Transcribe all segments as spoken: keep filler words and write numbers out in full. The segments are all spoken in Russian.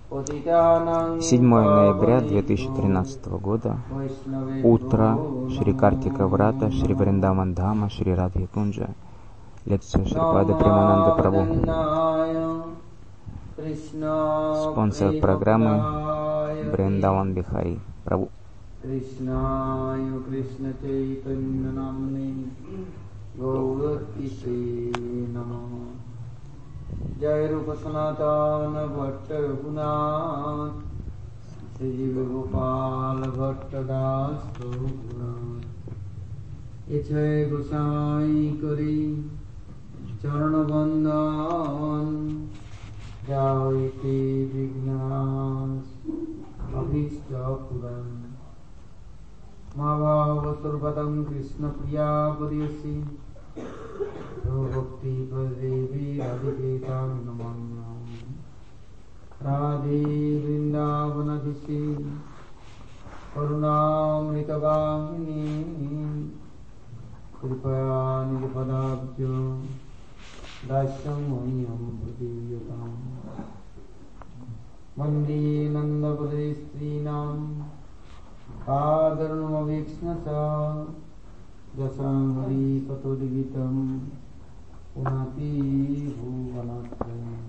седьмое ноября две тысячи тринадцатого года, утро, Шри Картика Врата, Шри Вриндаван Дхама, Шри Радхи Кунджа, лекция Шрипада Премананда Прабху. Спонсор программы Вриндаван Бихари Прабху. Jai Rupa Sanatana Bhatta Raghunath Sri Jiva Gopala Bhatta Das Raghunath Echai Gosai Kari Charana Bandhan Jaiti Vignas Abhishta Puran Mava Surbatam Krishna Priya Padiyasi Bhakti Pradevi Radhiketa Namanam Radhe Vrindavanathisi Karunamritavahini Kripaya Nijapadabhyo Dasyam Mahiyam Bhutiyatam Vande Nandapade Strinam Kadarnamavikshnasa Jasamari Katodigitam Unati Bhuvanatram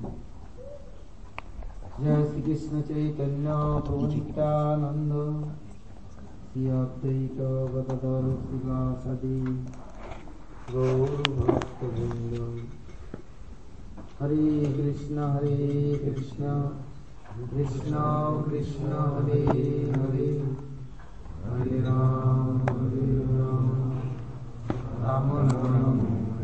Jai Sri Krishna Chaitanya Prabhu Nityananda Sri Advaita Gadadhara Srivasadi Gaur Bhakta Vrinda Hare Krishna Hare Krishna Krishna Krishna Hare Hare Hare Ram Hare Ram Ram Ram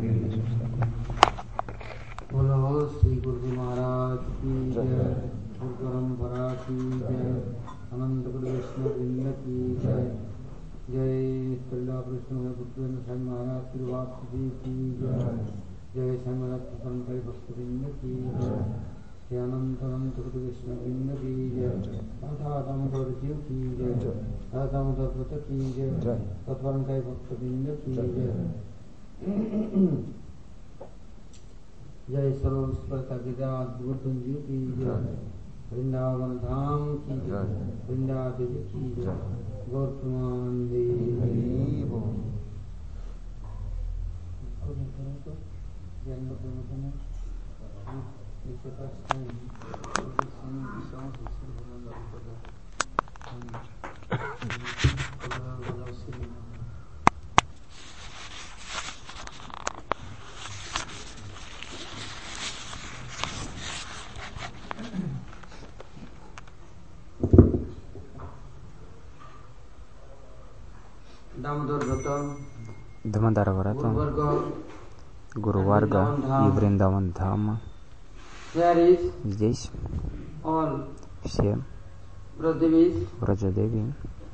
बोलो श्री गुरु महाराज की जय, गुरु परंपरा की जय, अनंत गुरु वैष्णव वृंद की जय, जय श्रीला कृष्ण पुत्र साई महाराज श्रीवास जी की जय, जय साई महाराज परंपरा भक्त वृंद की जय, जय अनंत अनंत गुरु वैष्णव वृंद की जय, राधा दामोदर जी की जय, राधा दामोदर व्रत की जय, तत्परंपरा भक्त वृंद की जय, जय सर्वस्पर्ता गिरिराज गोवर्धन जी की जय, वृंदावन धाम की जय, वृंदावन देवी की जय, गौर प्रमानंदे Дамодара Врата, Гуру Варга и Вриндаван Дхама. Здесь все Враджадеви,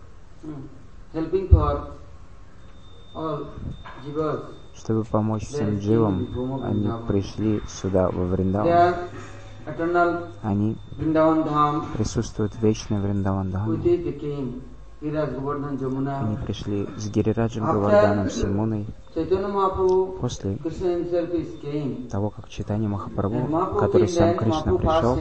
чтобы помочь всем дживам, они пришли сюда, во Вриндаван. Они присутствуют в вечной Вриндаван Дхаме. Они пришли с Гирираджем Говарданом, с Ямуной. После того, как Чайтанья Махапрабху, который сам Кришна пришел,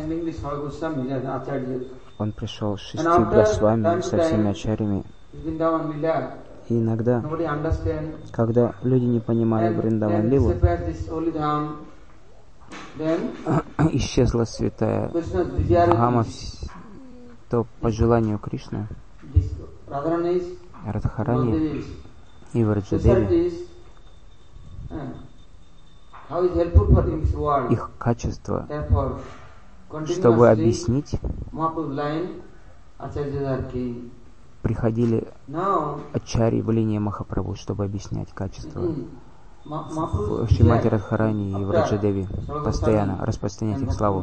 он пришел с шестью Госвами, со всеми ачарьями. И иногда, когда люди не понимали Вриндаван Лилу, исчезла святая Дхама, то по желанию Кришны Радхарани и Враджадеви, их качество, чтобы объяснить, приходили ачарьи в линии Махапрабху, чтобы объяснять качество. В Шримати Радхарани и Враджадеви постоянно распространять их славу.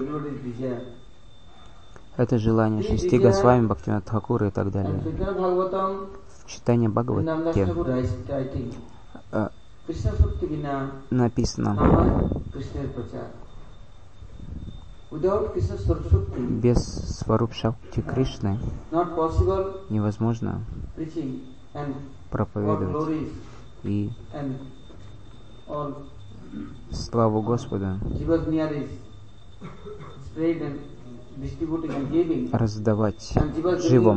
Это желание шести Госвами, Бхактивинода Тхакура и так далее. В читании Бхагавати э, написано: без Сваруб Шакти Кришны невозможно проповедовать и славу Господа раздавать живым.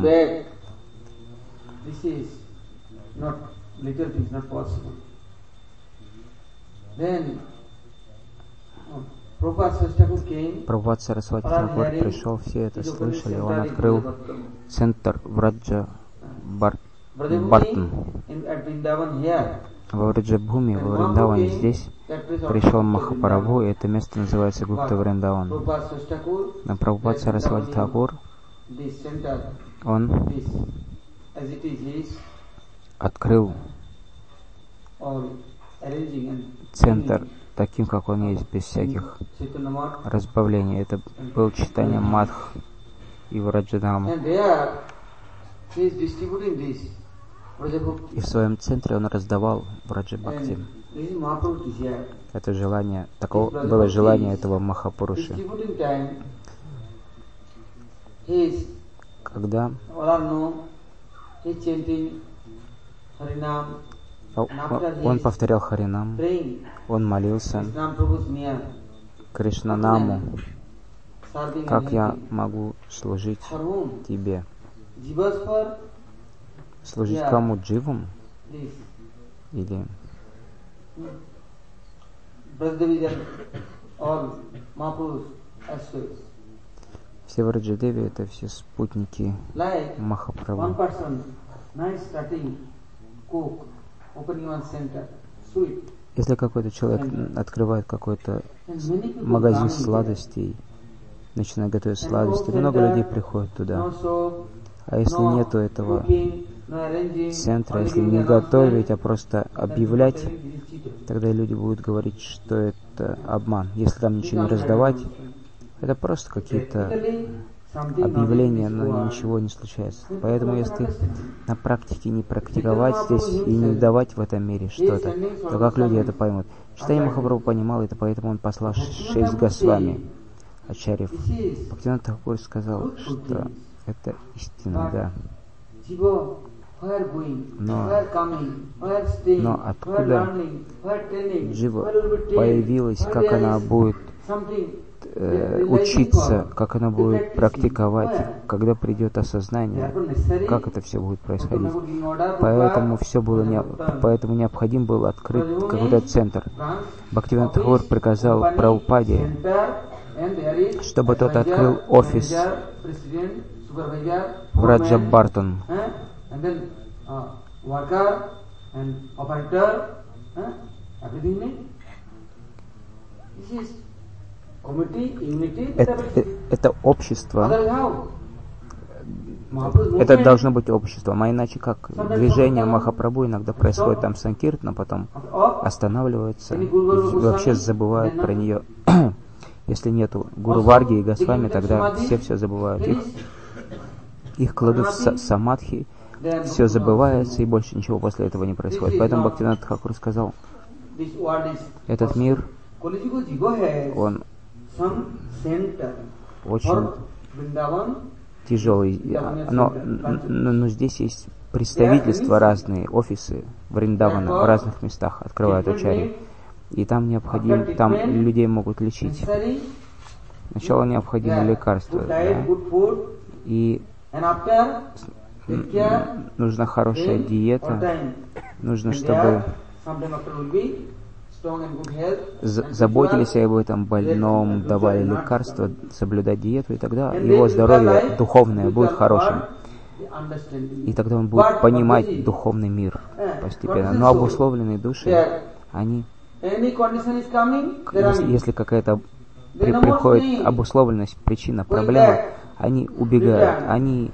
Прабхупад Сарасвати Тхакур пришел, все это слышали, он открыл центр Враджа Бар... Бартон. Во Враджабхуми, во Вриндаване, здесь пришел Махапрабху, и это место называется Гупта Вриндаван. Но Прабхупад Сарасвати Тхакур, он открыл центр таким, как он есть, без всяких разбавлений. Это был читание Мадх и Враджадхама. И в своем центре он раздавал Враджабхакти. Это желание, такого было желание этого Махапуруши. Когда он повторял Харинам, он молился Кришнанаму, как я могу служить тебе? Служить кому? Дживам? Или все Враджадеви — это все спутники Махапрабху. Если какой-то человек открывает какой-то магазин сладостей, начинает готовить сладости, много людей приходит туда. А если нету этого центра, если не готовить, а просто объявлять, тогда люди будут говорить, что это обман. Если там ничего не раздавать, это просто какие-то объявления, но ничего не случается. Поэтому если на практике не практиковать здесь и не давать в этом мире что-то, то как люди это поймут? Читание Махапрабху понимал это, поэтому он послал шесть Госвами, Ачарьев. Бхактивинода Тхакур сказал, что это истина, да. Но, но откуда Джива появилась, как она будет э, учиться, как она будет практиковать, когда придет осознание, как это все будет происходить. Поэтому все было не, поэтому необходим был открыть какой-то центр. Бхактивинода Тхакур приказал Прабхупаде, чтобы тот открыл офис Враджа Бартон. Это, это общество, это должно быть обществом, а иначе как? Движение Махапрабху иногда происходит там санкиртана, потом останавливается и вообще забывают про нее. Если нету Гуру Варги и Госвами, тогда все все забывают. Их, их кладут в самадхи, все забывается, и больше ничего после этого не происходит. Поэтому Бхактивинода Тхакур сказал, этот мир, он очень тяжелый, но, но, но здесь есть представительства разные, офисы Вриндавана в разных местах открывают ачарьи. И там необходимо, там людей могут лечить. Сначала необходимо лекарство, да? И нужна хорошая диета, нужно, чтобы заботились об этом больном, давали лекарства, соблюдать диету, и тогда его здоровье духовное будет хорошим. И тогда он будет понимать духовный мир постепенно. Но обусловленные души, они, если, если какая-то при, приходит обусловленность, причина, проблема, они убегают, они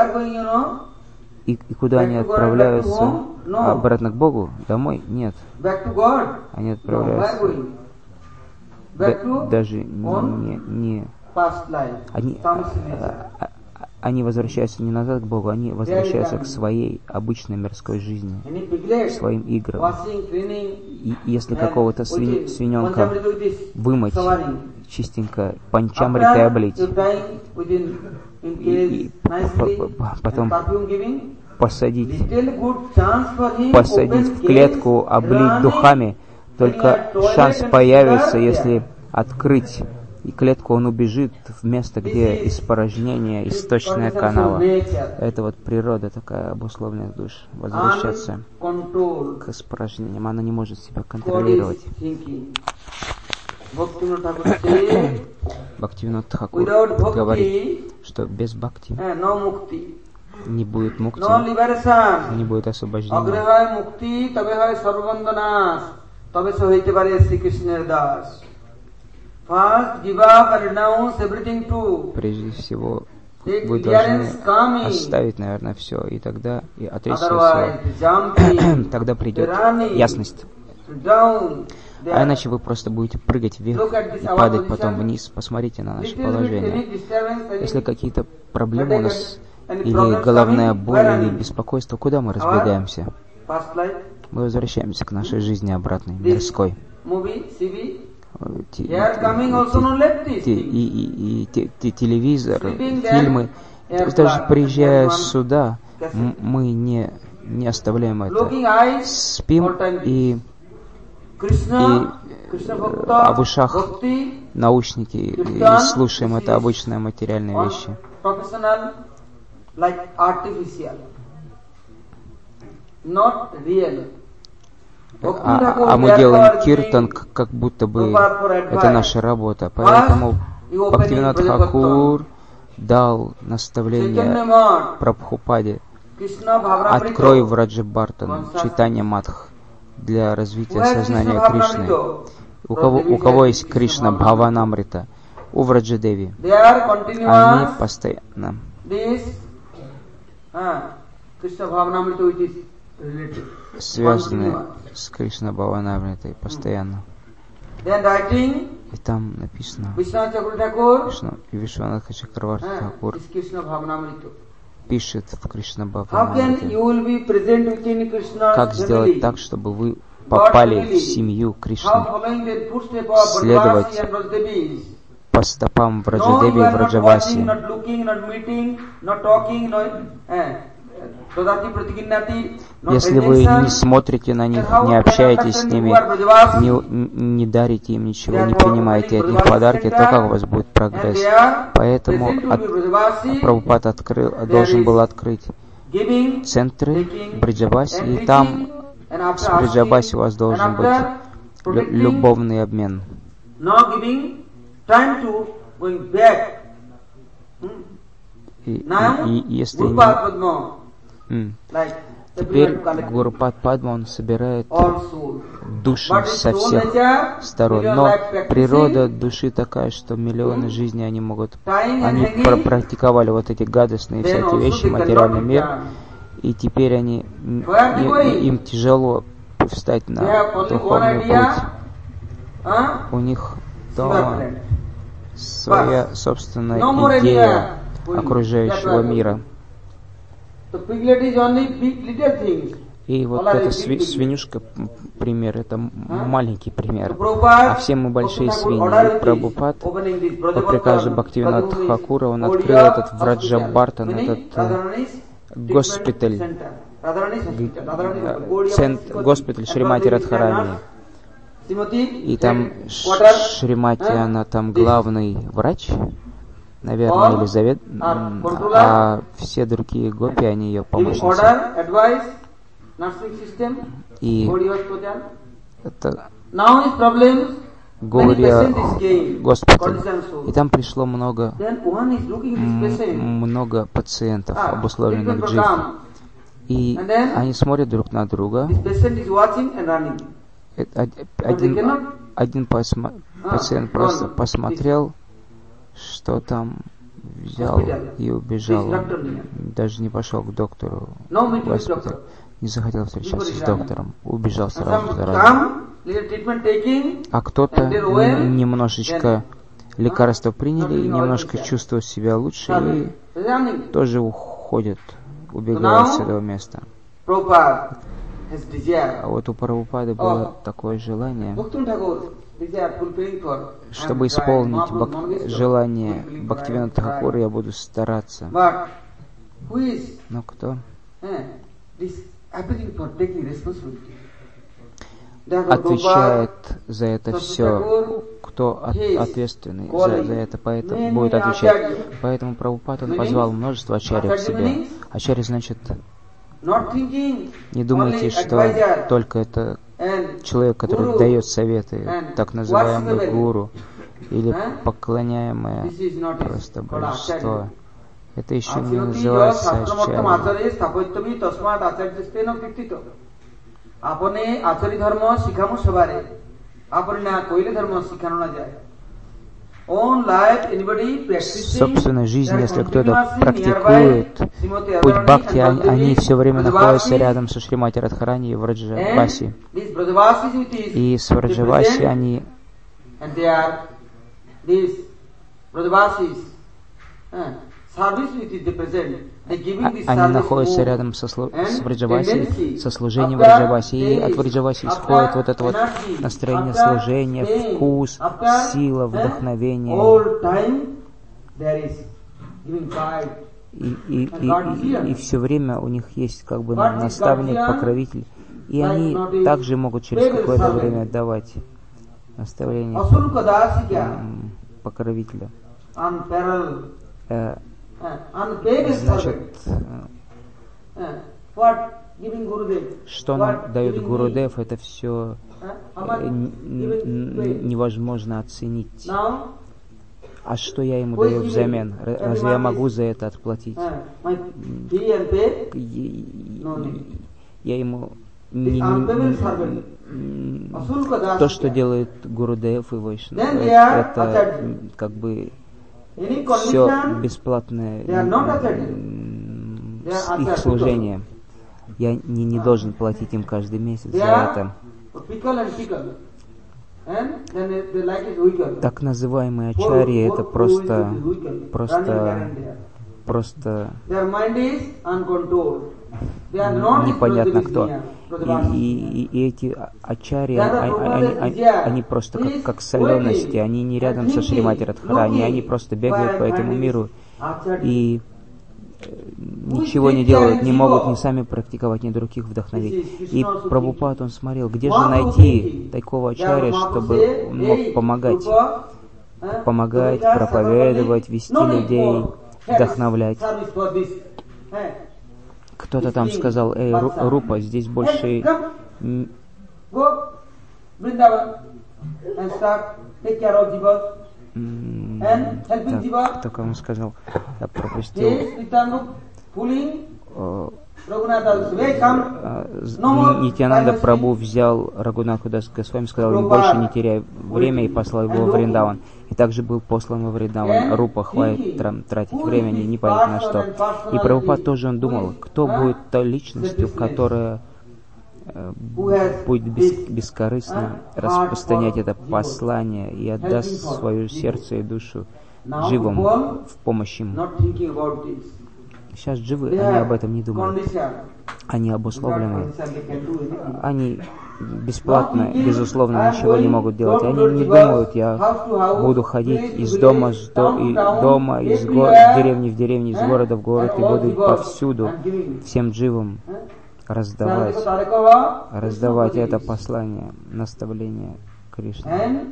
и, и куда они отправляются? Обратно к Богу? Домой? Нет. Они отправляются да, даже не, не они, а, они возвращаются не назад к Богу, они возвращаются к своей обычной мирской жизни, к своим играм. И если какого-то свин, свиненка вымыть, чистенько панчамритой облить, и, и потом посадить, посадить в клетку, облить духами, только шанс появится, если открыть и клетку он убежит в место, где испорожнение, источная канава. Это вот природа такая обусловленная душ. Возвращаться к испорожнениям. Она не может себя контролировать. Бхактивинод Тхакур говорит, что без бхакти не будет мукти, не будет освобождения. Прежде всего, вы должны оставить, наверное, все, и тогда и отречься от всего. Тогда придет ясность. А иначе вы просто будете прыгать вверх и падать потом вниз. Посмотрите на наше положение. Если какие-то проблемы у нас, или головная боль, или беспокойство, куда мы разбегаемся? Мы возвращаемся к нашей жизни обратной, мирской. И телевизор, фильмы. Даже приезжая сюда, мы не, не оставляем это. Спим и, и а в ушах наушники и слушаем это обычные материальные вещи. А, а мы делаем киртан, как будто бы это наша работа. Поэтому Бхактивинод Тхакур дал наставление Прабхупаде: открой Враджабхартан, читание Мадх, для развития сознания Кришны. У кого, у кого есть Кришна Бхаванамрита? У Враджадеви. Они постоянно связаны с Кришна Бхаванамритой постоянно. И там написано, что Вишванатх Чакраварти Тхакур пишет в Кришна Бхаванамрите. Как сделать так, чтобы вы попали в семью Кришны? Следовать по стопам Враджадеви и Враджаваси. Если вы не смотрите на них, не общаетесь с ними, не, не дарите им ничего, не принимаете от них подарки, то как у вас будет прогресс? Поэтому от, Прабхупад открыл, должен был открыть центры Бриджаваси, и там с Бриджаваси у вас должен быть лю- любовный обмен. И, и, и если не... Mm. Теперь Гурупад Падма, он собирает души со всех сторон. Но природа души такая, что миллионы жизней они могут... Они пр- практиковали вот эти гадостные всякие вещи, материальный мир, и теперь они, им, им тяжело встать на духовный путь. У них дома своя собственная идея окружающего мира. И вот эта сви- свинюшка пример, это маленький пример. А все мы большие свиньи. И Прабхупад по приказу Бхактивинод Тхакура, он открыл этот Враджабхартан, этот э, госпиталь, центр, госпиталь Шримати Радхарани. И там Шримати, она там главный врач, наверное, или завет, а все другие гопи, они ее помощницы. И это Гаудия госпиталь. И там пришло много, м- много пациентов, обусловленных джив. И они смотрят друг на друга. Один, один посма- пациент просто посмотрел, что там, взял и убежал. Он даже не пошел к доктору в госпиталь, не захотел встречаться с доктором, убежал сразу сразу. А кто-то немножечко лекарства приняли, и немножко чувствуют себя лучше, и тоже уходят, убегают с этого места. А вот у Прабхупады было такое желание, чтобы исполнить бак- желание Бхактивинода Тхакура, я буду стараться. Но кто? отвечает за это все, кто от, ответственный за, за это, поэтому будет отвечать. Поэтому Прабхупад, он позвал множество ачарьев к себе. Ачарья значит, не думайте, что только это человек, который дает советы, так называемый гуру, или поклоняемое просто божество. Это еще не называется ачарья. Собственной жизни, если кто-то практикует путь бхакти, они, они все время находятся рядом со Шримати Радхарани и Враджаваси. И с Враджаваси они Они находятся рядом со, с Враджаваси, со служением Враджаваси, и от Враджаваси исходит вот это вот настроение служения, вкус, сила, вдохновение. И, и, и, и, и все время у них есть как бы наставник, покровитель, и они также могут через какое-то время давать наставление покровителя. Значит, что нам дает Гурудев, это все невозможно оценить. А что я ему даю взамен? Разве я могу за это отплатить? Я ему не, не, то, что делает Гурудев и Вайшнав, это как бы все бесплатное их служение. Я не, не должен платить им каждый месяц за это. Так называемые ачарьи, это просто, просто, просто непонятно кто. И, и, и эти ачарьи, они, они, они просто как, как солености, они не рядом со Шримати Радхарани, они просто бегают по этому миру и ничего не делают, не могут ни сами практиковать, ни других вдохновить. И Прабхупад, он смотрел, где же найти такого ачарья, чтобы он мог помогать, помогать, проповедовать, вести людей, вдохновлять. Кто-то там сказал: эй, Рупа, здесь больше... Так, так он сказал, я пропустил. Нитьянанда Прабху взял Рагунатху Дас Госвами, сказал ему: больше не теряй время, и послал его в Вриндаван. И также был послан во Вриндаван. Рупа, хватит тратить время, непонятно на что. И Прабхупад тоже он думал, кто будет той личностью, которая э, будет бес, бескорыстно распространять это послание и отдаст свое сердце и душу живым в помощь им. Сейчас живы, они об этом не думают. Они обусловлены. Они бесплатно, безусловно, ничего не могут делать. Они не думают: я буду ходить из дома, из дома, из го- деревни в деревню, из города в город, и буду повсюду всем дживам раздавать, раздавать это послание, наставление Кришны.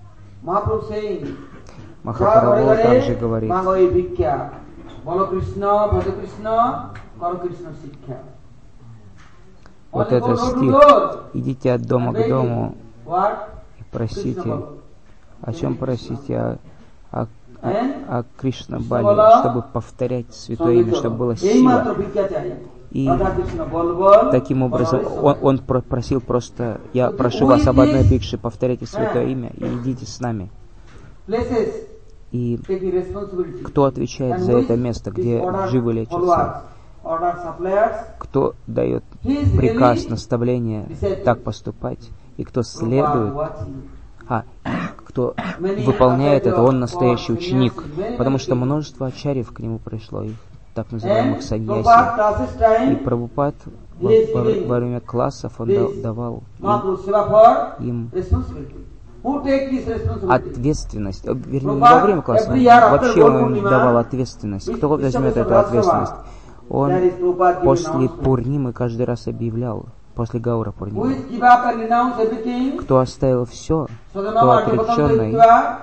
Махапрабху также говорит: вот этот стих: идите от дома к дому и просите. О чем просите? О, о, о, о Кришна Бали, чтобы повторять святое имя, чтобы была сила. И таким образом он, он просил просто: я прошу вас об одной бикше, повторяйте святое имя и идите с нами. И кто отвечает за это место, где живы лечатся? Кто дает приказ, наставление так поступать? И кто следует? А, кто выполняет это, он настоящий ученик. Потому что множество ачарьев к нему пришло, их так называемых саньяси. И Прабхупад во, во, во время классов он давал им, им ответственность, вернее, не во время класса, вообще он им давал ответственность. Кто возьмет эту ответственность? Он после Пурнимы каждый раз объявлял после Гаура Пурнимы. Кто оставил все, кто отреченный,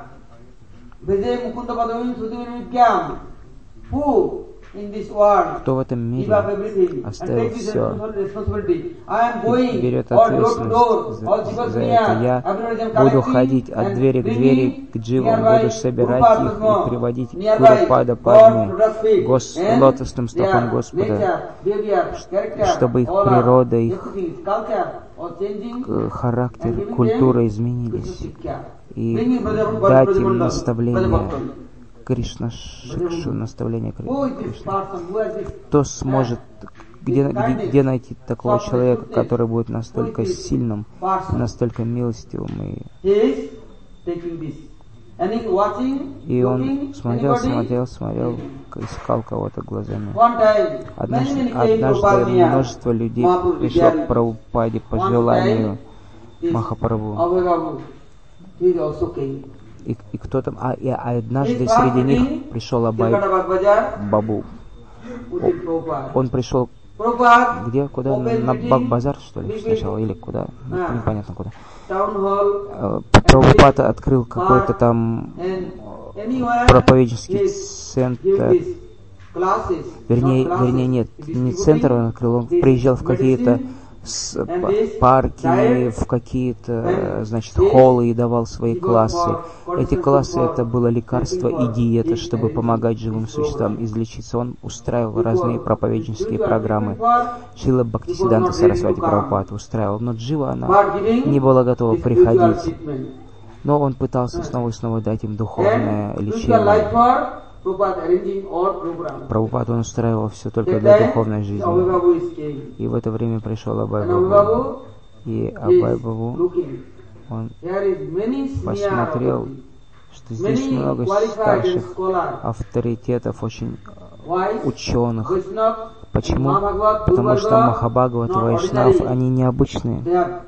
кто в этом мире оставил все и берет ответственность за, за это. Я буду ходить от двери к двери к дживам, буду собирать их и приводить к Гурупада Падме, гос, лотосным стопам Господа, чтобы их природа, их характер, культура изменились, и дать им наставление. Кришна Шикшу, наставление Кришны. Кто сможет, где, где, где найти такого человека, который будет настолько сильным, настолько милостивым? И, и он смотрел, смотрел, смотрел, искал кого-то глазами. Однажды, однажды множество людей пришло к Прабхупаде по желанию Махапрабху. И, и кто там, а, и, а однажды среди них пришел Абай Бабу. Он пришел где, куда? На Баг-базар, что ли, сначала, или куда? Непонятно куда. Прабхупада открыл какой-то там проповеднический центр. Вернее, вернее, нет, не центр он открыл, он приезжал в какие-то парки, в какие-то, значит, холлы и давал свои классы. Эти классы — это было лекарство и диета, чтобы помогать живым существам излечиться. Он устраивал разные проповеднические программы. Шрила Бхактисиданта Сарасвати Прабхупада устраивал, но Джива, она не была готова приходить. Но он пытался снова и снова дать им духовное лечение. Прабхупада он устраивал все только для духовной жизни. И в это время пришел Абай Бабу. И Абай Бабу, он посмотрел, что здесь много старших авторитетов, очень ученых. Почему? Потому что Махабхагават, Вайшнав, они необычные.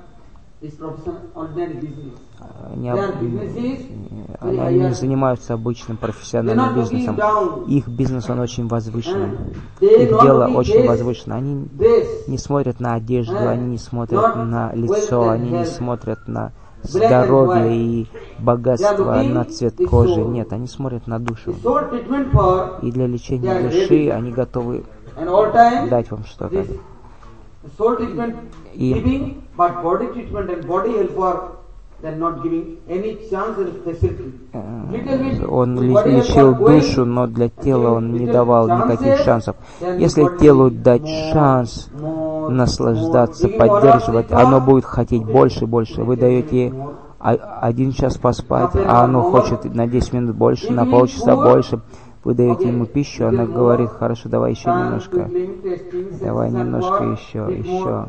Они, они, они не занимаются обычным профессиональным бизнесом. Их бизнес, он очень возвышенный. Их дело очень возвышенное. Они не смотрят на одежду, они не смотрят на лицо, они не смотрят на здоровье и богатство, на цвет кожи. Нет, они смотрят на душу. И для лечения души они готовы дать вам что-то. И он лечил душу, но для тела он не давал никаких шансов. Если телу дать шанс наслаждаться, поддерживать, оно будет хотеть больше и больше. Вы даете один час поспать, а оно хочет на десять минут больше, на полчаса больше. Вы даете ему пищу, она говорит: хорошо, давай еще немножко, давай немножко еще, еще.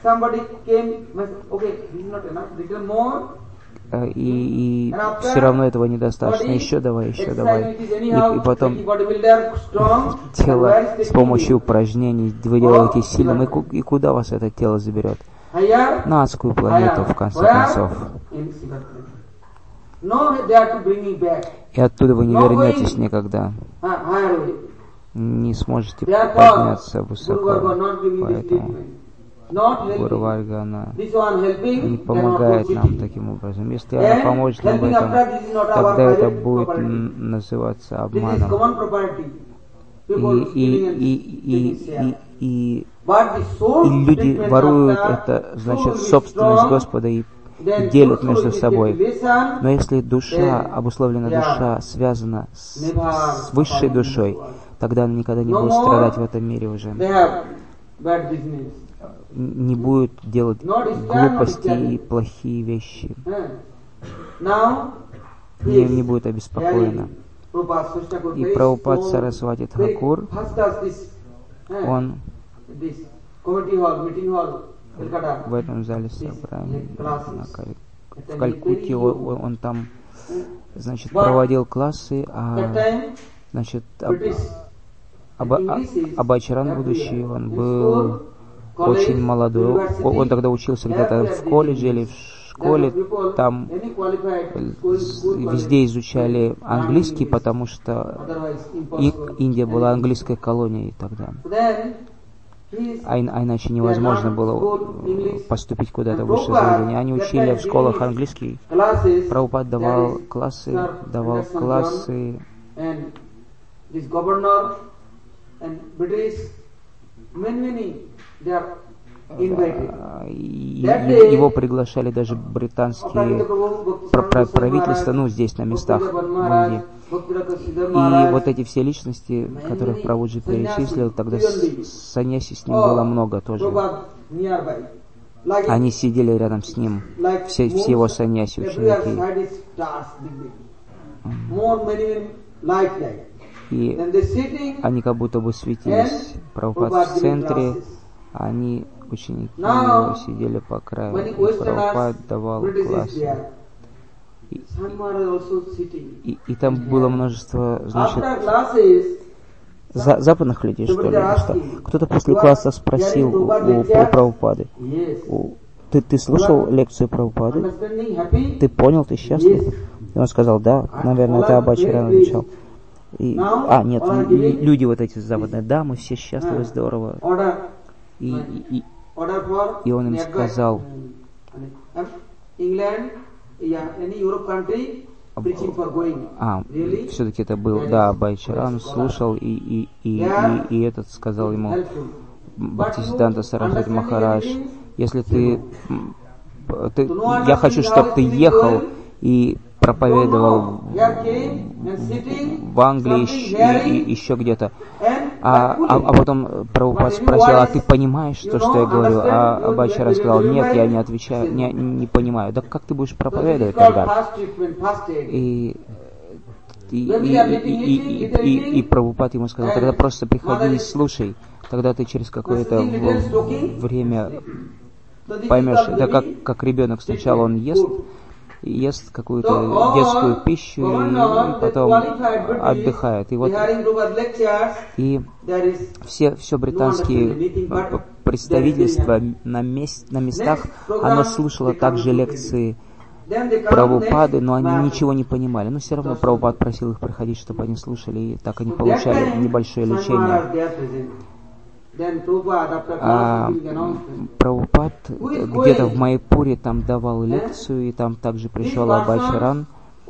И, и все равно этого недостаточно. Еще давай, еще давай. И, и потом тело с помощью упражнений вы делаете сильным. И, и куда вас это тело заберет? На адскую планету, в конце концов. И оттуда вы не вернетесь никогда. Не сможете подняться высоко. Поэтому Гуру Варга, она не помогает нам таким образом. Если она поможет нам в этом, тогда это будет называться обманом. И, и, и, и, и, и, и люди воруют это, значит, собственность Господа и делят между собой. Но если душа, обусловленная душа, связана с, с высшей душой, тогда она никогда не будет страдать в этом мире уже. Не будет делать глупости и плохие вещи. Не, не будет обеспокоена. И Прабхупад Сарасвати Тхакур, он в этом зале собрания в Калькутте, он, он там, значит, проводил классы, а, значит, Абачаран будущий, он был очень молодой. Он тогда учился где-то в колледже или в школе. Там везде изучали английский, потому что Индия была английской колонией тогда. а, а иначе невозможно было поступить куда-то в высшее заведение. Они учили в школах английский. Прабхупад давал классы, давал классы. И его приглашали даже британские правительства, ну, здесь, на местах в Индии. И вот эти все личности, которых Прабхуджи перечислил, тогда саньяси с ним было много тоже. Они сидели рядом с ним, все, все его саньяси, ученики. И они как будто бы светились. Прабхупад в центре, они, ученики его, сидели по краю. Прабхупад давал классы. И, и, и там было множество, значит, за, западных людей, что ли, что кто-то после класса спросил у, у, у Прабхупады: ты, ты слушал лекцию Прабхупады? Ты понял, ты счастлив? И он сказал: да, наверное, это Абба Чаран отвечал. И, а, нет, люди вот эти западные: да, мы все счастливы, здорово. И, и, и он им сказал: а, все-таки это был, да, Абба Чаран слушал, и, и, и, и, и этот сказал ему, Бхактисиддханта Сарасвати Махарадж: если ты, ты я хочу, чтобы ты ехал и проповедовал в Англии и, и, и еще где-то. А, а, а потом Прабхупад спросил: а ты понимаешь то, что я говорю? А Абба Чаран сказал: нет, я не отвечаю, не, не понимаю. Да как ты будешь проповедовать тогда? И, и, и, и, и, и, и Прабхупад ему сказал: тогда просто приходи и слушай, тогда ты через какое-то время поймешь. Это как, как ребенок: сначала он ест, ест какую-то детскую пищу и потом отдыхает. И вот и все, все британские представительства на, мест, на местах, оно слушало также лекции Прабхупады, но они ничего не понимали. Но все равно Прабхупад просил их приходить, чтобы они слушали, и так они получали небольшое лечение. А Прабхупад где-то в Майпуре там давал лекцию, и там также пришел Абба Чаран.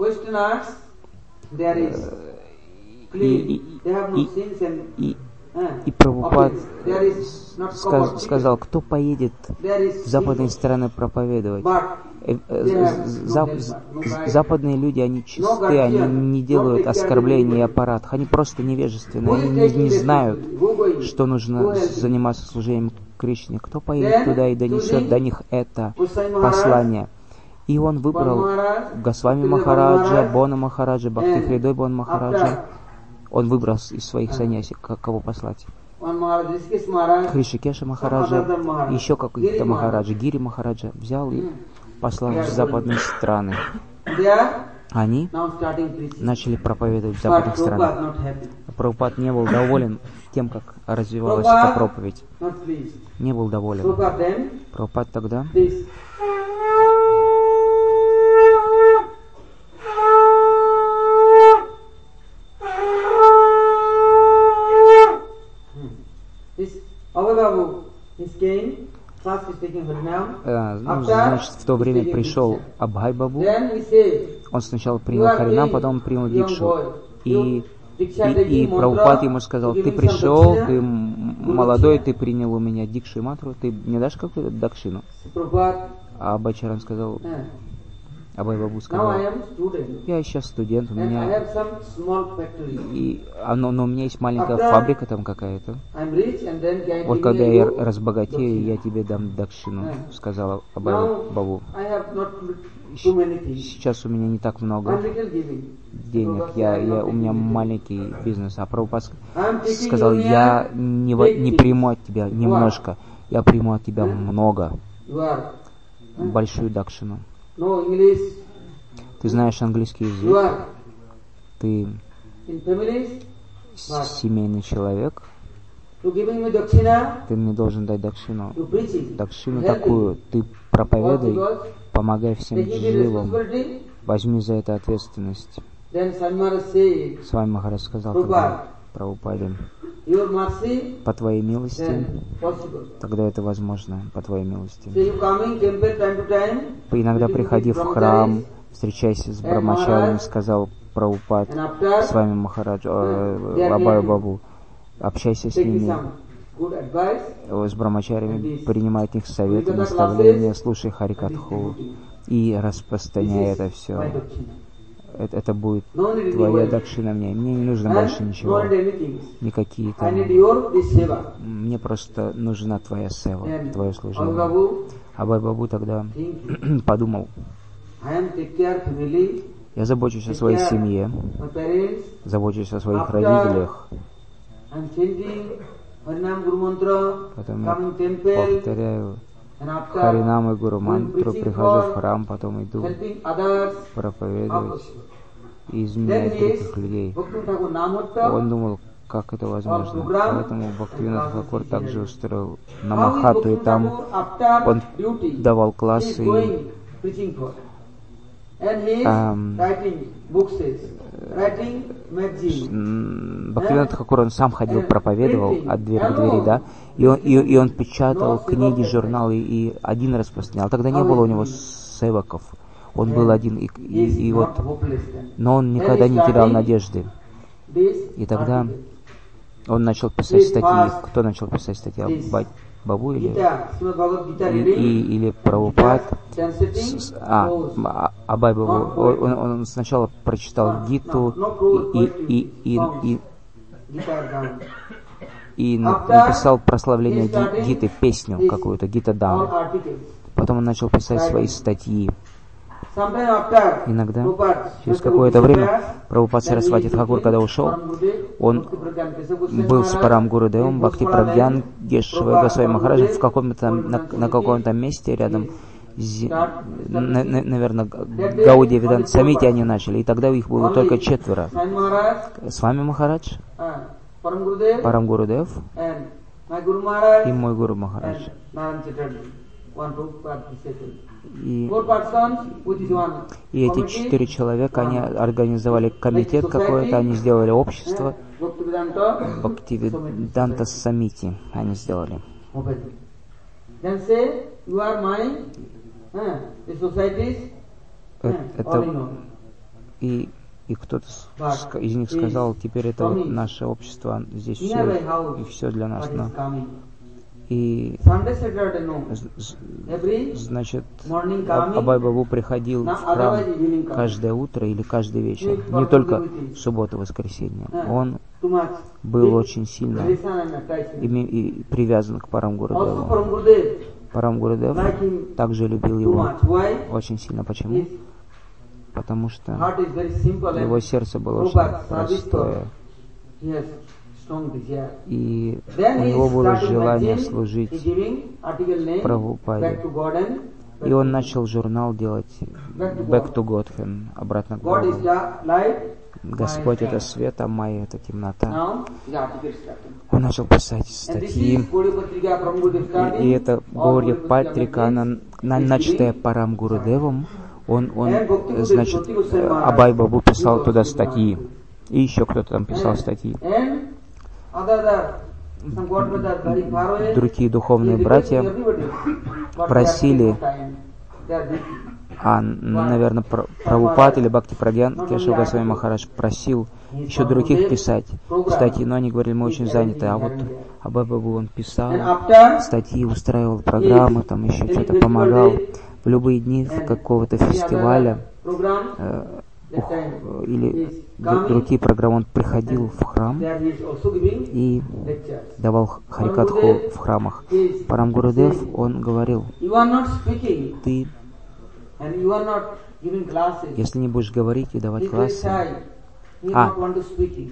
И, и, и, и, и Прабхупад сказ, сказал: кто поедет в западные страны проповедовать? Зап, западные люди, они чистые, они не делают оскорблений и аппаратов, они просто невежественные, они не, не знают, что нужно заниматься служением Кришне. Кто поедет туда и донесет до них это послание? И он выбрал Госвами Махараджа, Бона Махараджа, Бхакти Хридой Махараджа. Он выбрал из своих саньяси, кого послать. Хришикеша Махараджа, еще каких-то Махараджа, Гири Махараджа взял и послал в западные страны. Они начали проповедовать в западных странах. Прабхупад не был доволен тем, как развивалась эта проповедь. Не был доволен. Прабхупад тогда Uh, ну, значит, в то время пришел Абхай Бабу. Он сначала принял Харинам, потом принял Дикшу. И, и, и Прабхупад ему сказал: ты пришел, ты молодой, ты принял у меня Дикшу и Мантру, ты мне дашь какую-то дакшину? А Абба Чаран сказал, Абхай Бабу сказал: я сейчас студент, у меня и оно, но у меня есть маленькая фабрика там какая-то. Вот когда я разбогатею, я тебе дам дакшину, сказала Абхай Бабу. Сейчас у меня не так много денег, я, я, у меня маленький бизнес. А Прабхупад сказал: я не, не приму от тебя немножко, я приму от тебя много, большую дакшину. Ты знаешь английский язык, ты семейный человек, ты мне должен дать дакшину, дакшину такую, ты проповедуй, помогай всем живым, возьми за это ответственность. С вами Махарадж сказал тогда Прабхупаде: your mercy, по Твоей милости, then possible. тогда это возможно, по Твоей милости. So you coming temple time to time, Иногда meeting приходи with в храм, brahmacharis, встречайся с брамачарями, сказал Прабхупад, and after, с вами Махараджа, uh, э, Абаю Бабу, общайся с taking ними, some good advice, э, с брамачарями, and принимай от них советы, Harikatha наставления, classes, слушай and Харикатху devoting. и распространяй This это is все. my doctrine. Это, это будет No need твоя any дакшина мне. Мне не нужно And больше no ничего. need anything. Никакие I там. need your this seva. Мне просто нужна твоя сева, And твое Abhay служение. Babu, Абай Бабу тогда think, подумал, I am take care family, я забочусь о take своей care семье, my parents, забочусь о своих After- родителях, I'm chanting Harinam Guru Mantra, потом я coming temple, повторяю and after Харинам и Гуру doing мантру, preaching прихожу в for храм, потом иду helping others, проповедовать opposite. и Then изменять he других is людей. Bhakti Thakur Namhatta, Он думал, как это возможно. program, Поэтому Бхактивинод Тхакур также устроил how is Намахату, и Bhakti там Thakur after он duty, давал he is классы, и going preaching for. And he is Um, writing books, writing magazine. м, Бхактивинод Тхакур, он сам ходил, проповедовал от двери к двери, да, и он, и, и он печатал книги, журналы, и один распространял. Тогда не было у него севаков, он был один, и, He и, is и not вот, hopeless then. но он никогда не терял надежды. This И тогда article. он начал писать статьи. Кто начал писать статьи? Абай Бабу или, Gita, Srimad Bhagavad Gita и- reading, и- или Прабхупад? translating, С- А, prose. м, а- Абай Бабу. Он, он- он сначала прочитал Гиту и, и, и, и, и, Gita down. и написал прославление Ги- Гиты, песню какую-то, Гита All Дан. articles. Потом он начал писать свои статьи. Sometime after, Иногда, Prabhupada, через Srila какое-то Prabhupada, время, Прабхупад then Сарасвати he Тхакур, is когда with ушел, Param Gurudev, он Bhakti Pragyan Kesava Goswami был с Maharaj, Парам Гурудевом, in Бхакти Gospala Прагьян land, Гешевой Prabhupada, Госвами Param Махараджем в Gurudev, каком-то, на, Golden на каком-то Samiti, месте рядом, зи- start на- на- establishing. наверное, That day, Гаудия Ведант only Самити four они начали, и тогда их было Only только четверо. Swami Maharaj, С вами Махарадж, uh, Param Gurudev, Парам Гурудев and my Guru Maharaj, и мой Гуру Махарадж. and Narayan Chatterjee, one to participate. И, Four persons, which is one и эти committee, четыре человека, они организовали комитет какой-то, они сделали общество, Bhaktivedanta, Бхактивиданта Самити они сделали. Open. Then say, you are my, uh, the societies, Э- uh, Это, all in all. и, и кто-то с- ска- из них сказал, теперь это вот наше общество, здесь In our все, house, и все для нас. what Но. is coming. И, Sunday, Saturday, no. з- з- Every значит, morning А- coming, Абай Бабу приходил now в храм otherwise evening coming. каждое утро или каждый вечер, With не только possibility. суббота, воскресенье. Uh, Он too much. был With очень сильно relation and attachment. ими- и привязан к Парам Also, Гурудеву. Param Gurudev, Парам Гурудев like him также любил too его much. Why? очень сильно. Почему? His Потому что heart is very simple and его сердце было очень Prabhupada service простое, for- he has strong desire. и у Then he него было started желание magazine, he служить giving article name, Прабхупаде. Back to God and И он начал журнал делать Back to Godhead, обратно к God is Богу. the light. Господь — это свет, а Майя — это темнота. Now the article starting. Он начал писать And this статьи, is Gauriya Patrika from Gurudev starting. и, и это All Гаурья Gauriya Патрика, Patrika она, magazines, на- is начатая giving. Парам Гурудевом, он, он, And Bhakti Gurudeva, значит, Bhakti Goswami Maharaj, Абай Бабу писал he туда was статьи, given и еще кто-то там писал And- статьи. And other than some God brothers very far away, Другие духовные he братья requested everybody, but they просили, are taking time. They are busy. а, наверное, Прабхупад или Бхакти Прагьян Кешава Госвами Махарадж просил еще других писать статьи, но они говорили, мы очень заняты, а вот Абай Бабу он писал And after статьи, устраивал программы, там еще что-то помогал. В любые дни в какого-то фестиваля program, э, that ух, time или дру- другие программы, он приходил в храм there he is also giving и lectures. давал х- харикатху в храмах. Парам Гурудев, он говорил, You are not speaking ты, and you are not giving classes. если не будешь говорить и He давать is very классы, shy. He А. not want to speaking.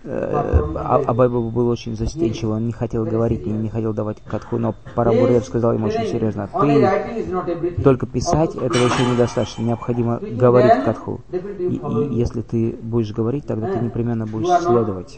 э, А- Абай Бабу был очень застенчивый, он не хотел говорить и не хотел давать катху, но Парам Гурудев сказал ему очень серьезно, Only ты writing is not everything. только писать, этого еще недостаточно, необходимо говорить катху. И, и если ты будешь говорить, тогда ты непременно будешь следовать.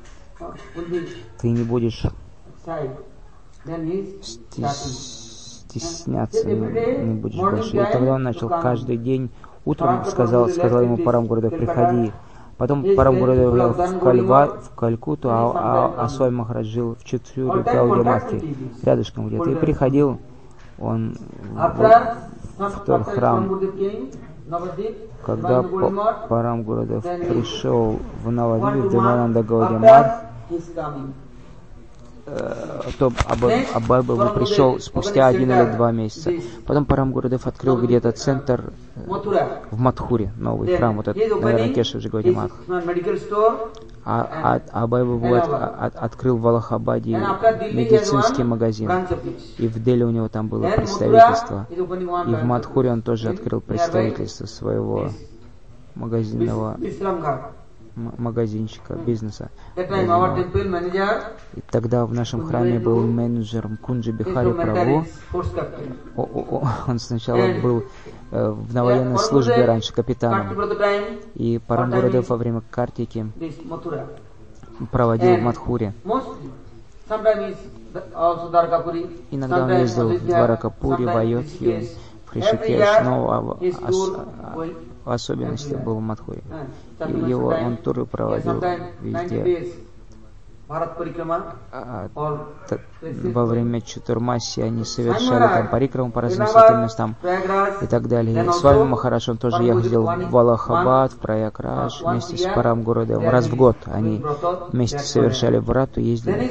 Will be Ты не будешь shy. Then he is сти- starting. стесняться, не, не будешь больше. И тогда он начал каждый день, утром сказал, сказал ему Парам Гурудев, приходи Потом Парам Гурудев уехал в, Кальва, в Калькутту, а, а, а Свами Махарадж жил в Читчуре, в Гаудия-Матхе, рядышком где-то. И приходил он в, в тот храм. Когда Парам Гурудев пришел в Навадвип, в Демананда Гаудия-Матх, то Абай Бабу пришел спустя один или два месяца. Потом Парам Гурудев открыл где-то центр в Мадхуре, новый храм, вот этот, наверное, Кешавджи Гаудия-Матх. А, а Абай Бабу от, от, открыл в Аллахабаде медицинский магазин. И в Дели у него там было представительство. И в Мадхуре он тоже открыл представительство своего магазинного магазинчика, бизнеса. И тогда в нашем храме был менеджер Кунджи Бихари Прабhu. О, о, о, он сначала был э, в военной службе раньше капитаном. И Парам Гурудев во время Картики проводил в Мадхуре. Иногда он ездил в Дваракапури, в Айодхью, в Хришикеш, но в особенности был в Мадхуре. И его он туры проводил везде. А, т, во время Чатурмаси они совершали там парикраму по разным святым местам и так далее. И с вами Махарадж он тоже ехал в Аллахабад, в Праякрадж вместе с Парам Гурудевом. Раз в год они вместе совершали врату, ездили.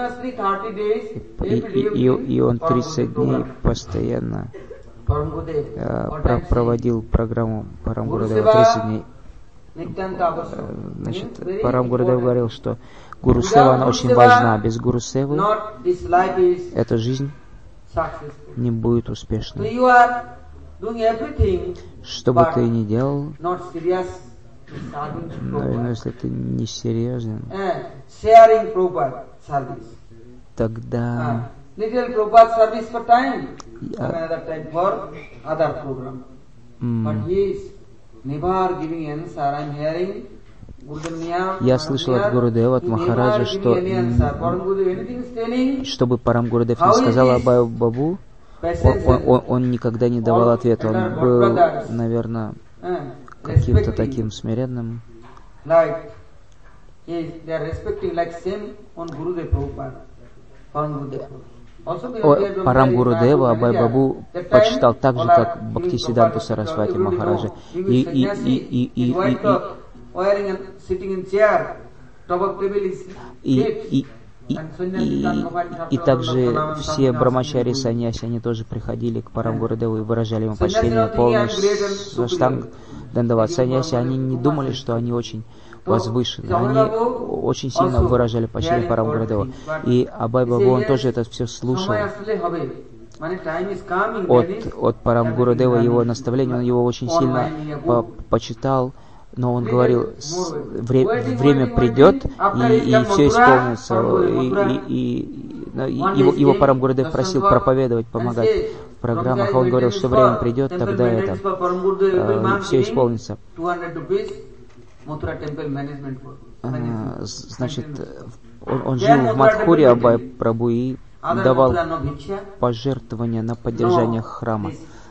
И, и, и, и он тридцать дней постоянно э, про, проводил программу Парам Гурудева тридцать дней. Значит, Парам Гурудев говорил, что Гуру Сева, она очень важна. Без Гуру Севы эта жизнь не будет успешной. Что бы ты ни делал, но, но если ты не серьезен, тогда я, Я слышал от Гурудева, от Махараджа, что чтобы Парам Гурудев не сказал Абаю Бабу, он, он, он никогда не давал ответа. Он был, наверное, каким-то таким смиренным. Парам Гурудева Абай Бабу почитал так же, как Бхактисиддханту Сарасвати Махараджа. И, и, и, и, и, и, и, и, и, и, и также все брамачари саньяси, они тоже приходили к Парам Гурудеву и выражали ему почтение, полное саштанг дандават. Саньяси, они не думали, что они очень возвышены. Они очень сильно выражали почтение Парам Гурудеву. И Абай Бабу, он тоже это все слушал. От, от Парам Гурудева, его наставления, он его очень сильно по почитал. Но он говорил, вре, время придет, и, и все исполнится. И, и, и, и его, его Парам Гурудев просил проповедовать, помогать в программах, а он говорил, что время придет, тогда это э, все исполнится. А, значит, он, он жил в Мадхуре, Абай Прабу, и давал пожертвования на поддержание храма.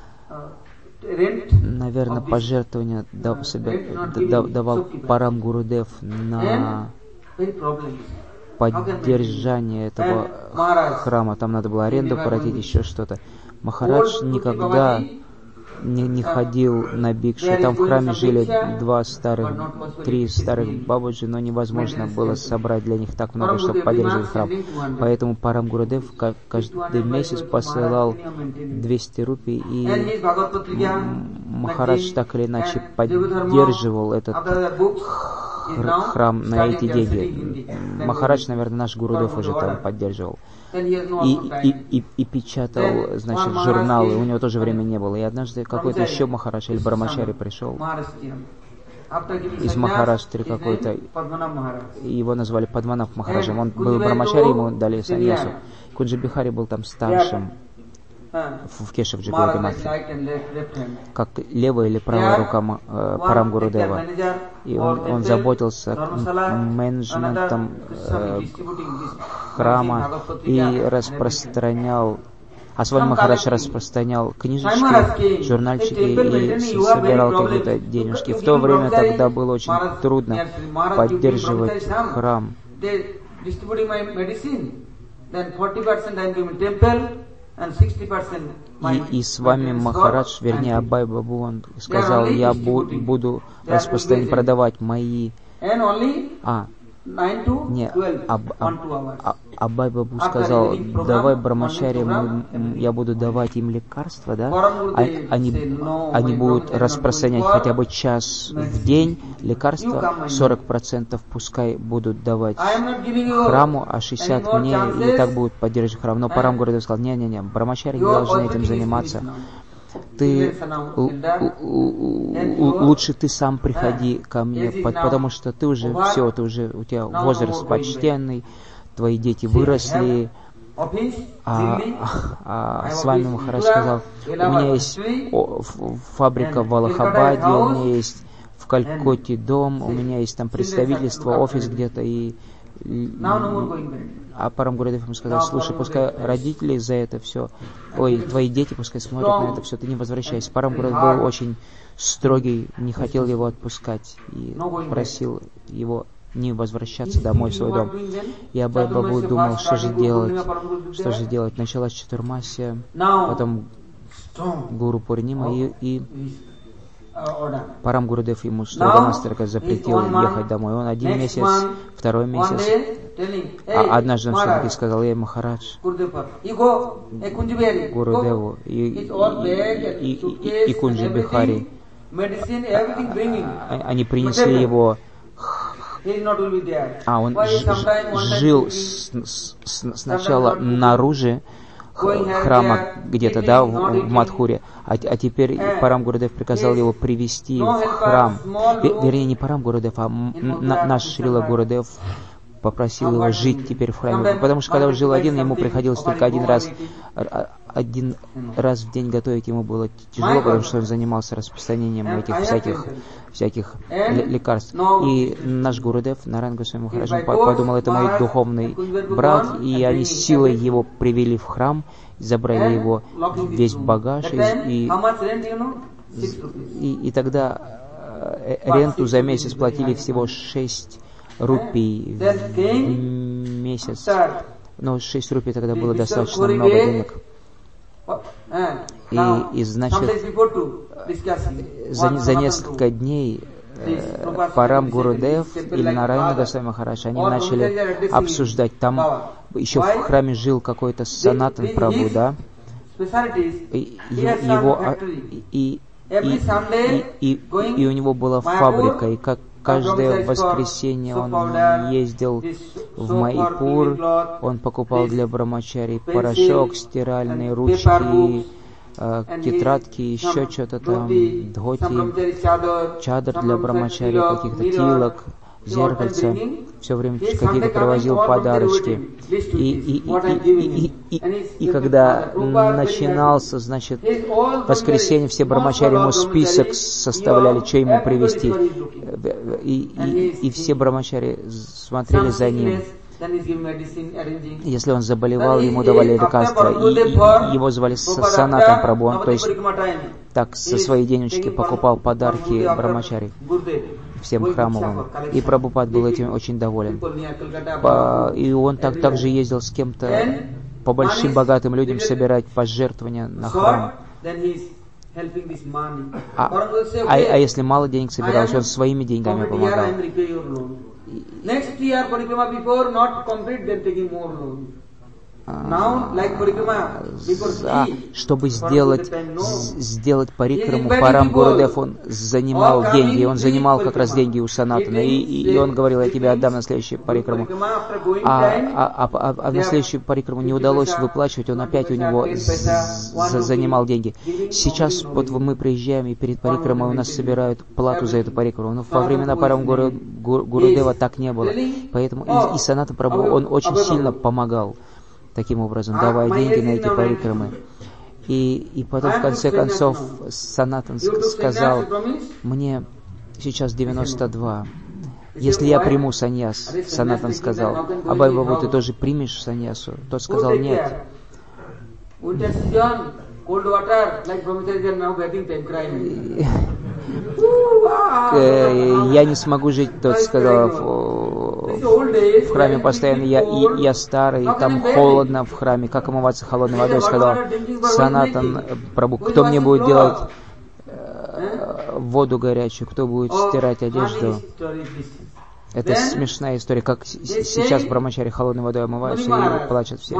Наверное, пожертвования дав, себе, дав, давал Парам Гурудев на поддержание этого храма. Там надо было аренду платить, еще что-то. Махарадж никогда не, не ходил на бикшу. Там в храме жили два старых, три старых бабаджи, но невозможно было собрать для них так много, чтобы поддерживать храм. Поэтому Парам Гурудев каждый месяц посылал двести рупий, и Махарадж так или иначе поддерживал этот храм на эти деньги. Махарадж, наверное, наш Гурудев уже там поддерживал. И, и, и, и печатал, значит, журналы. У него тоже времени не было. И однажды какой-то еще Махарадж или Брамачари пришел из Махараштри какой-то, и его назвали Падманабх Махараджем. Он был Брамачари, ему дали саньясу. Кунджи Бихари был там старшим в Кешавджи Гаудия-Матхе, как левая или правая рука э, Парам Гурудева. И он, он заботился менеджментом э, храма и распространял А с вами Махарадж распространял книжечки, журнальчики и собирал какие-то денежки. В то время тогда было очень трудно поддерживать храм. И, и с вами Махарадж, вернее Абай Бабу, он сказал, я бу буду распространять, продавать мои... А, не, Аб, Аб, Аб, Абай Бабу сказал, давай Брахмачари, я буду давать им лекарства, да? Они, они будут распространять хотя бы час в день лекарства, сорок процентов пускай будут давать храму, а шестьдесят процентов мне, и так будут поддерживать храм. Но Парам Гурудев сказал, не-не-не, Брахмачари не должны этим заниматься. Ты лучше ты сам приходи ко мне, потому что ты уже все, ты уже у тебя возраст почтенный, твои дети выросли. А, а с вами Махарадж сказал, у меня есть фабрика в Аллахабаде, у меня есть в Калькутте дом, у меня есть там представительство, офис где-то, и а Парам Гурудев ему сказал, слушай, пускай родители за это все, ой, твои дети пускай смотрят на это все, ты не возвращайся. Парам Гурудев был очень строгий, не хотел его отпускать и просил его не возвращаться домой в свой дом. И Абай Бабу думал, что же делать, что же делать. Началась Чатурмасия, потом Гуру Пурнима, и, и Парам Гурудев ему строго-настрого запретил ехать домой. Он один месяц, второй месяц. А однажды он все-таки сказал, ей Махарадж, Гурудеву и, и, и, и, и Кунджи Бихари, они принесли его. А он жил с, с, с, сначала наружу храма где-то, да, в, в Мадхуре, а, а теперь Парам Гурудев приказал его привести в храм. Вернее, не Парам Гурудев, а на, наш Шрила Гурудев попросил его жить теперь в храме, потому что когда он жил один, ему приходилось только один раз, один раз в день готовить, ему было тяжело, потому что он занимался распространением этих всяких, всяких лекарств. И наш Гурудев, Нараян Госвами Махарадж, подумал, это мой духовный брат, и они силой его привели в храм, забрали его весь багаж, и, и, и тогда ренту за месяц платили всего шесть рупий в месяц. Но шесть рупий тогда было достаточно много денег. И, и значит, за, за несколько дней э, Парам Гурудев или Нараяна Госвами Махарадж, они начали обсуждать. Там еще в храме жил какой-то Санатан Прабху, да? И, его, и, и, и, и, и у него была фабрика, и как каждое воскресенье он ездил в Майпур, он покупал для Брахмачари порошок, стиральные ручки, э, тетрадки, еще что-то там, дхоти, чадр для Брахмачари, каких-то тилок, зеркальца, все время какие-то привозил подарочки. И, и, и, и, и, и, и когда начинался, значит, воскресенье, все Брахмачари ему список составляли, что ему привезти. И, и, и все Брахмачари смотрели за ним. Если он заболевал, ему давали лекарства. И, и его звали Санатан Прабху. Он, то есть, так со своей денежки покупал подарки Брахмачари всем храмовым. И Прабхупад был этим очень доволен. По, и он так, также ездил с кем-то по большим богатым людям собирать пожертвования на храм. А, а, а если мало денег собиралось, он своими деньгами помогал. А, чтобы сделать, сделать парикраму, Парам Гурудев, он занимал деньги, он занимал как раз деньги у Санатана, и, и, и он говорил, я тебе отдам на следующую парикраму. А, а, а, а на следующую парикраму не удалось выплачивать, он опять у него за, занимал деньги. Сейчас вот мы приезжаем, и перед парикрамой у нас собирают плату за эту парикраму, но во времена Парам Гуру, Гурудева так не было. Поэтому и, и Санатан Прабху, он очень сильно помогал. Таким образом, давая деньги на эти парикрамы. И, и потом, в конце концов, Санатан сказал, мне сейчас девяносто два. Если я приму саньяс, Санатан сказал, Абай Бабу, ты тоже примешь саньясу? Тот сказал, нет. Winter season, cold water, like brahmacharis are now getting time crying. Я не смогу жить, тот сказал, в, в храме постоянно, я, и, я старый, там холодно в храме, как омываться холодной водой, сказал Санатан Прабху, кто мне будет делать э, воду горячую, кто будет стирать одежду. Это смешная история, как сейчас брамачари холодной водой омываются и плачут все.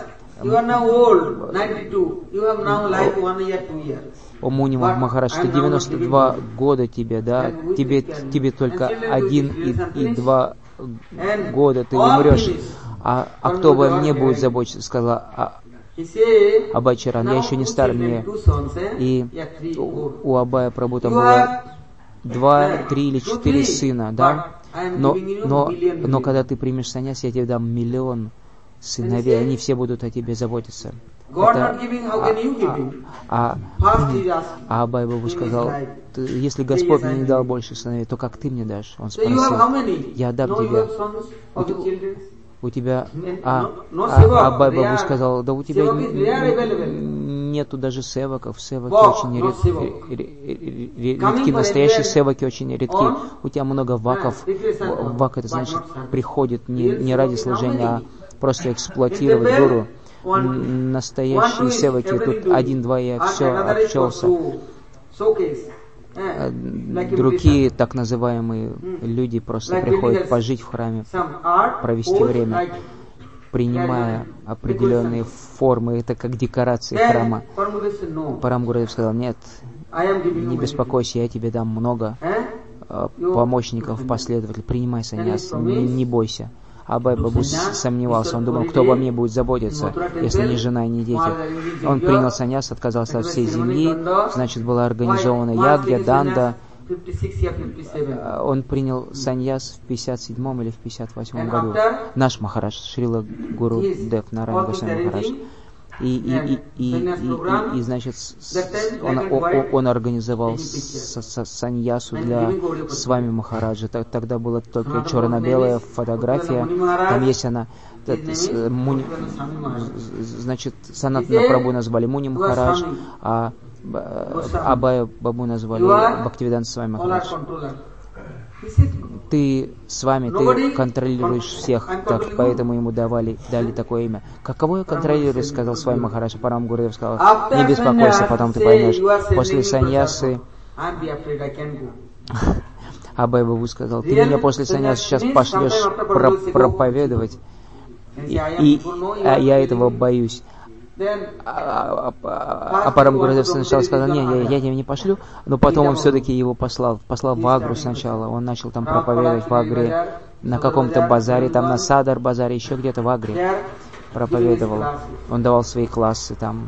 О Муни Махарадж, ты девяносто два года тебе, да? Тебе, тебе только один и, и два года ты умрешь. А, а кто обо мне будет заботиться? Сказала а, Абай Чаран, я еще не стар, мне. И у, у Абая Прабху там было два, три или четыре сына, да? Но, но, но когда ты примешь саньяс, я тебе дам миллион сыновей, они все будут о тебе заботиться. Это, а, а, а Абай Бабу сказал, если Господь мне не дал больше сыновей, то как ты мне дашь? Он спросил, я дам тебе. У, у тебя, а, а Абай Бабу сказал, да у тебя нету даже севаков, севаки очень редки, редки, настоящие севаки очень редки. У тебя много ваков, вак это значит приходит не, не ради служения, а просто эксплуатировать гуру. Настоящие севаки, тут один-два я все обчелся. Другие так называемые люди просто приходят пожить в храме, провести время, принимая определенные формы, это как декорации храма. Парам Гурудев сказал, нет, не беспокойся, я тебе дам много помощников, последователей, принимай саньяс, не, не бойся. Абай Бабу сомневался, он думал, кто обо мне будет заботиться, если не жена и не дети. Он принял саньяс, отказался от всей земли, значит, была организована ягья, данда. Он принял саньяс в пятьдесят седьмом или в пятьдесят восьмом году. Наш Махарадж, Шрила Гуру Дев Нараян Госвами Махарадж. И, и, и, и, и, и, и, значит, он, он организовал с, с, саньясу для с вами Махараджа. Тогда была только черно-белая фотография. Там есть она. Муни, значит, Санатана Прабху назвали Муни Махарадж, а Абая Бабу назвали Бхактивиданта Свами Махарадж. Ты с вами, ты контролируешь всех, так, поэтому ему давали, дали такое имя. Каково я контролирую, сказал с вами Махарадж. Парам Гурудев сказал, не беспокойся, потом ты поймешь. После саньясы Абай Бабу сказал, ты меня после саньяса сейчас пошлешь про проповедовать, и, и а я этого боюсь. А, а, а Парам Гурудев сначала сказал, не, я, я тебя не пошлю, но потом он все-таки его послал, послал в Агру сначала, он начал там проповедовать в Агре, на каком-то базаре, там на Садар базаре, еще где-то в Агре проповедовал, он давал свои классы там.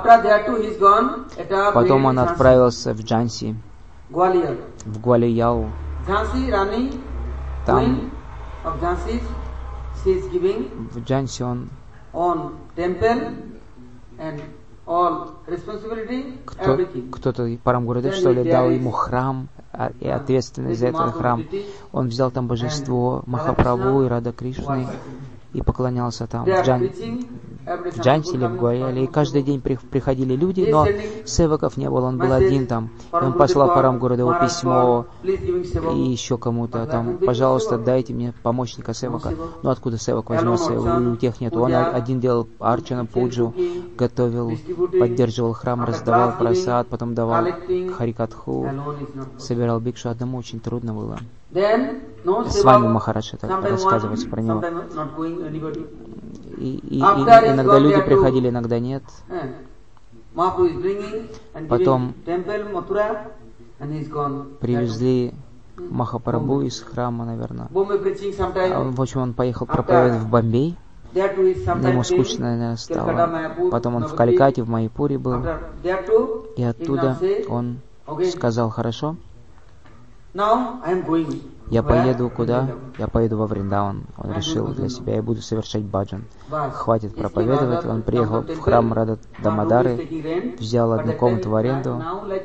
Потом он отправился в Джанси, в Гвалияу, там в Джанси он Кто, кто-то, Парам Гурудев, что ли, дал ему храм и ответственность за этот храм. Он взял там божество Махапрабху и Рада Кришны и поклонялся там в, Джан... в Джанси или в Гуаяле. И каждый день при... приходили люди, но севаков не было, он был один там. И он послал Парам Гурудеву письмо и еще кому-то там, пожалуйста, дайте мне помощника севака. Ну откуда севак возьмется, у, у тех нет. Он один делал арчану, пуджу, готовил, поддерживал храм, раздавал прасад, потом давал харикатху, собирал бикшу. Одному очень трудно было. С вами Махарадж это рассказывается про него. И, и, и иногда люди приходили, иногда нет. Потом привезли Махапрабху из храма, наверное. В общем, он поехал проповедовать в Бомбей. Ему скучно, наверное, стало. Потом он в Калькатте, в Майпуре был. И оттуда он сказал, хорошо, я поеду куда? Я поеду во Вриндаван. Он решил для себя, я буду совершать баджан. Хватит проповедовать. Он приехал в храм Рада Дамодары, взял одну комнату в аренду.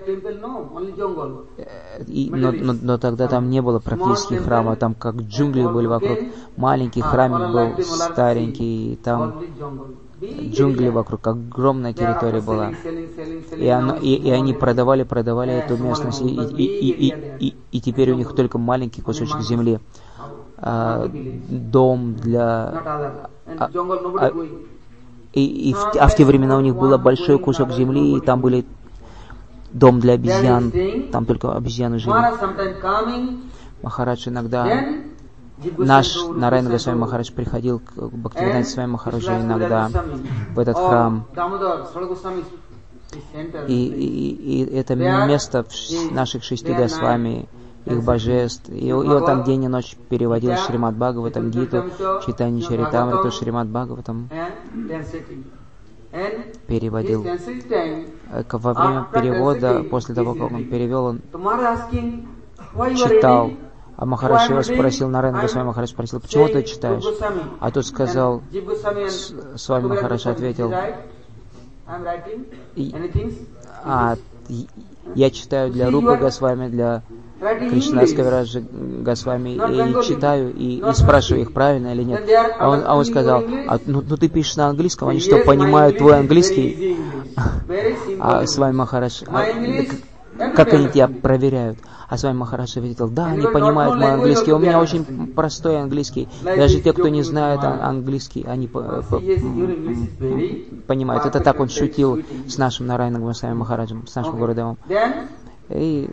И, но, но, но тогда там не было практически храма, там как джунгли были вокруг. Маленький храмик был, старенький, и там джунгли вокруг, огромная территория была. И, оно, и, и они продавали, продавали эту местность, и, и, и, и, и, и теперь у них только маленький кусочек земли. А, дом для... А, а, и, и в, а в те времена у них был большой кусок земли, и там были дом для обезьян, там только обезьяны жили. Махарадж иногда... Наш Нарайана Госвами Махарадж приходил к Бхактивинода Свами Махараджу иногда в этот храм. И, и, и это место наших шести Госвами, их божеств. И, и он там день и ночь переводил Шримад Бхагаватам, Гиту, Чайтанья Чаритамриту, Шримад Бхагаватам. Переводил. Во время перевода, после того, как он перевел, он читал. А Махарадж его спросил, Нарайана Госвами Махарадж спросил, почему ты читаешь? А тот сказал, с вами Махарадж ответил, а, я читаю для Рупы Госвами, для Кришнадас Кавираджа Госвами, и читаю, и, и спрашиваю их, правильно или нет. А он, а он сказал, а, ну, ну ты пишешь на английском, они что, понимают твой английский? А с вами Махарадж, а, как они тебя проверяют? А с вами Махарадж ответил, да, они понимают мой английский, у меня очень простой английский. Даже те, кто не знает английский, они понимают. Это так он шутил с нашим Нарайаном Госвами Махараджем, с нашим Гурудевом. И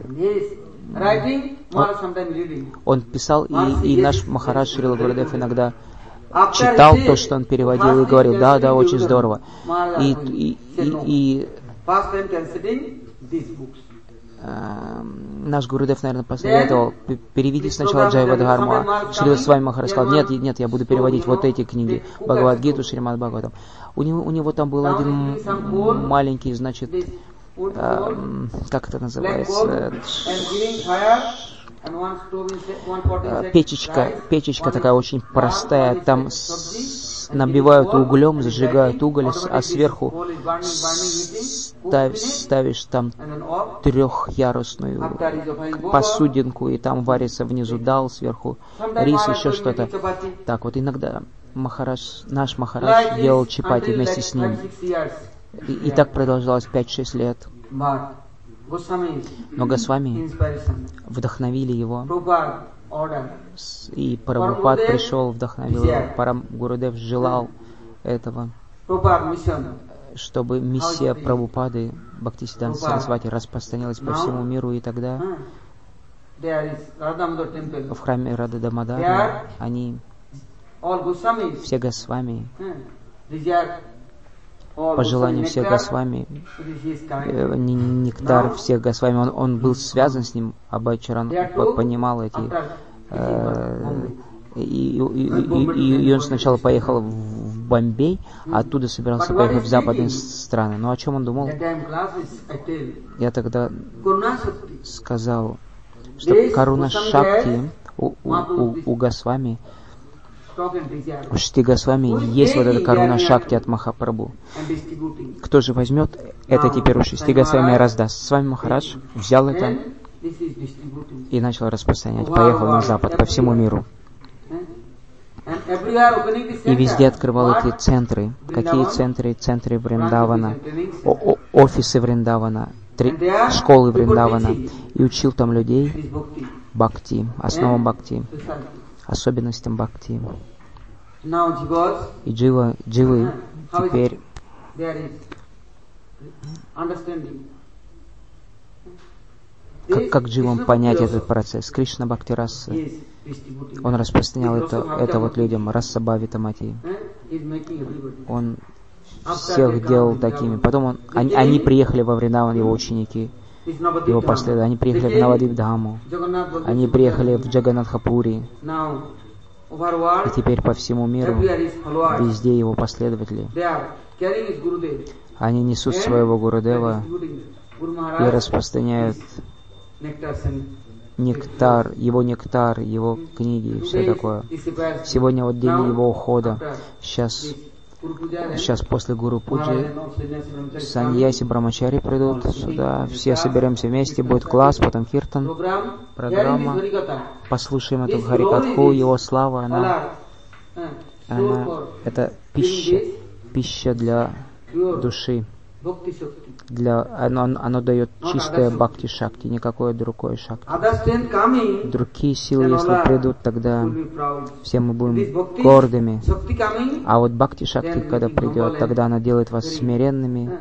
он, он писал, и, и наш Махарадж Шрила Гурудев иногда читал то, что он переводил, и говорил, да, да, очень здорово. И, и, и, и наш Гурудев, наверное, посоветовал, переведи сначала Джайвадхарму, а Шрила Свами Махарадж сказал, нет, нет, я буду переводить вот эти книги, Бхагавад-гиту, Шримад Бхагаватам. У него, у него там был один маленький, значит, э, как это называется, э, печечка, печечка такая очень простая, там с, набивают углем, зажигают уголь, а сверху став, ставишь там трехъярусную посудинку, и там варится внизу дал, сверху рис, еще что-то. Так вот, иногда Махарадж, наш Махарадж делал чапати вместе с ним. И, и так продолжалось пять-шесть лет. Но Госвами вдохновили его. И Прабхупад пришел, вдохновил его. Парам Гурудев желал этого, чтобы миссия Прабхупады Бхактисиданта Сарасвати распространилась по всему миру, и тогда в храме Рада Дамодара они, все Госвами, по желанию всех Госвами, нектар всех Госвами, он, он был связан с ним, Абхай-чаран понимал эти... Э, и, и, и, и он сначала поехал в Бомбей, а оттуда собирался поехать в западные страны. Но о чем он думал? Я тогда сказал, что Каруна Шакти у, у, у, у Госвами, у Шти Госвами есть вот эта Каруна Шакти от Махапрабху. Кто же возьмет это теперь у Шти Госвами и раздаст? С вами Махарадж взял это и начал распространять. Поехал на запад, по всему миру. И везде открывал эти центры. Какие центры? Центры Вриндавана, о- о- офисы Вриндавана, три, школы Вриндавана. И учил там людей бхакти, основам бхакти, особенностям бхакти. И джива, дживы теперь как, как дживам понять этот процесс? Кришна Бхакти Раса, он распространял это, это вот людям, Раса Бхавита Мати. Он всех делал такими. Потом он, они, они приехали во Вриндаван, его ученики, его последователи. Они приехали в Навадвип-дхаму, они приехали в Джаганатхапури. И теперь по всему миру везде его последователи. Они несут своего Гурудева и распространяют нектар, его нектар, его книги и все такое. Сегодня вот день его ухода. Сейчас, сейчас после Гуру Пуджи саньяси Брамачари придут сюда. Все соберемся вместе, будет класс, потом киртан, программа. Послушаем эту Харикатху, его слава, она, она, это пища пища для души. Для, оно, оно дает чистое бхакти-шакти, никакое другое шакти. Другие силы, если придут, тогда все мы будем гордыми. А вот бхакти-шакти, когда придет, тогда она делает вас смиренными,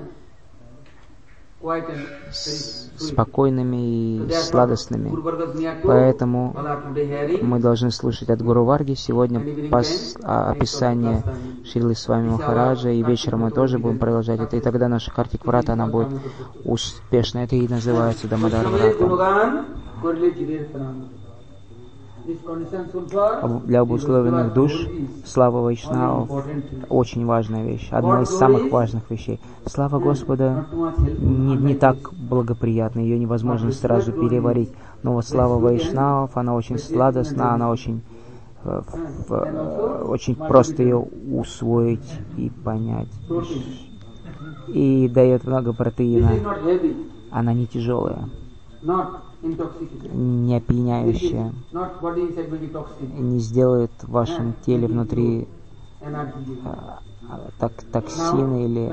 спокойными и сладостными. Поэтому мы должны слушать от Гуру Варги сегодня пос, а, описание Шрилы Свами Махараджа, и вечером мы тоже будем продолжать это, и тогда наша Картик Врата, она будет успешна. Это и называется Дамодар Врата. Для обусловленных душ слава Вайшнавов очень важная вещь, одна из самых важных вещей. Слава Господа не, не так благоприятна, ее невозможно сразу переварить, но вот слава Вайшнавов, она очень сладостна, она очень, в, в, очень просто ее усвоить и понять, и дает много протеина, она не тяжелая, не опьяняющая, не сделает в вашем теле внутри а, так, токсины или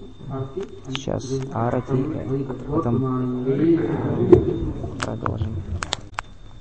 сейчас арати, потом продолжим.